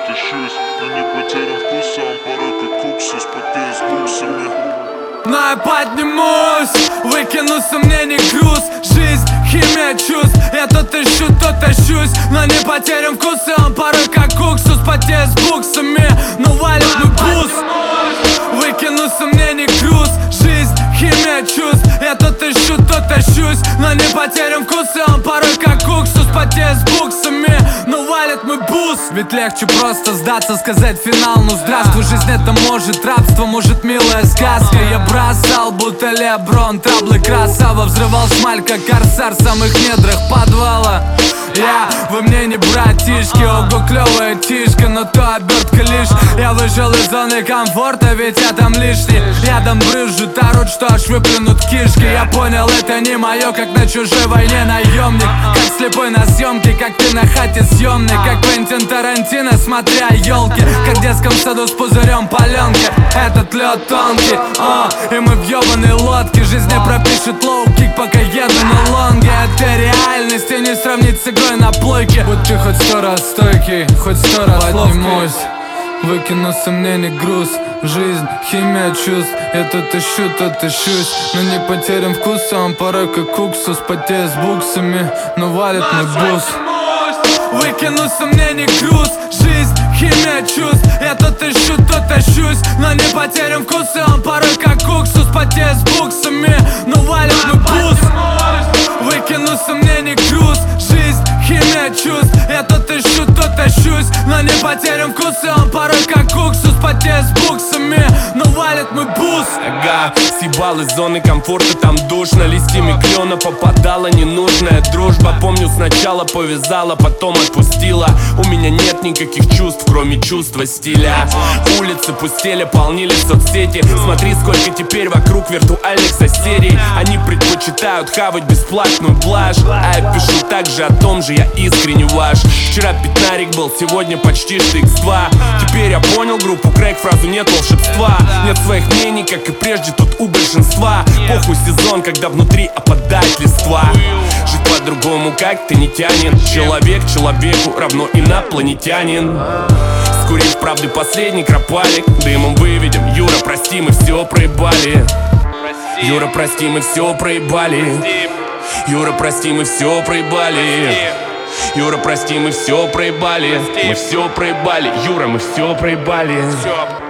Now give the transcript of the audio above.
тащусь, но не потерян вкуса, он порой как уксус, потею с буксами. Но я поднимусь, выкину сомнений груз. Жизнь, химия чувств, я то тащу, то тащусь, но не потерян вкуса, он порой как уксус, потею с буксами, но валит мой бус. Выкину сомнений груз. Жизнь, химия чувств, я то тащу, то тащусь, но не потерян вкуса, он порой как уксус, потею с буксами, но валит мой бус. Ведь легче просто сдаться, сказать финал, ну здравствуй, жизнь это может рабство, может милая сказка. Я бросал, будто Леброн, траблы красава, взрывал шмаль, как корсар в самых недрах подвала. Вы мне не братишки, ого, клевая тишка, но то обертка лишь. Я вышел из зоны комфорта, ведь я там лишний. Рядом брызжут, орут, что аж выплюнут кишки. Я понял, это не мое, как на чужой войне наемник, как слепой на съемке, как ты на хате съемной, как Квентин Тарантино, смотря елки, как в детском саду с пузырем паленки. Этот лед тонкий, и мы в ёбаной лодке. Жизнь не пропишет лоу-кик, пока еду на лонге. Это реальность, и не сравнить с игрой на плойке. Будь ты хоть 100 раз стойкий, хоть 100 раз поднимусь, выкину сомнений груз. Жизнь, химия чувств, я то тащу, то тащусь, но не потерян вкуса, он порой как уксус, потею с буксами, но валит мой бус. Выкину сомнений груз. Жизнь, химия чувств, я то тащу, то тащусь, но не потерян вкуса, он порой как уксус, потею с буксами, но валит мой бус. Выкину сомнений груз. Жизнь, химия чувств, я то тащу, то тащусь, но не потерян вкуса, он порой как уксус, потею с буксами, но валит мой бус. Ага, съебал из зоны комфорта, там душно. Листьями клена попадала ненужная дружба. Помню, сначала повязала, потом отпустила. У меня нет никаких чувств, кроме чувства стиля. Улицы пустели, полнили соцсети. Смотри, сколько теперь вокруг виртуальных соседей. Они предпочитают хавать бесплатную блажь, а я пишу также о том же, я искренне ваш. Вчера пятнарик был, сегодня почти что X2. Теперь я понял группу Крэк, фразу нет волшебства. Нет своих мнений, как и прежде тут у большинства. Похуй сезон, когда внутри опадает листва. Жить по-другому как-то не тянет. Человек человеку равно инопланетянин. Скурив правды последний кропалик, дымом выведем. Юра, прости, мы все проебали. Юра, прости, мы все проебали. Юра, прости, мы все проебали. Юра, прости, мы все проебали. Мы все проебали. Юра, мы все проебали.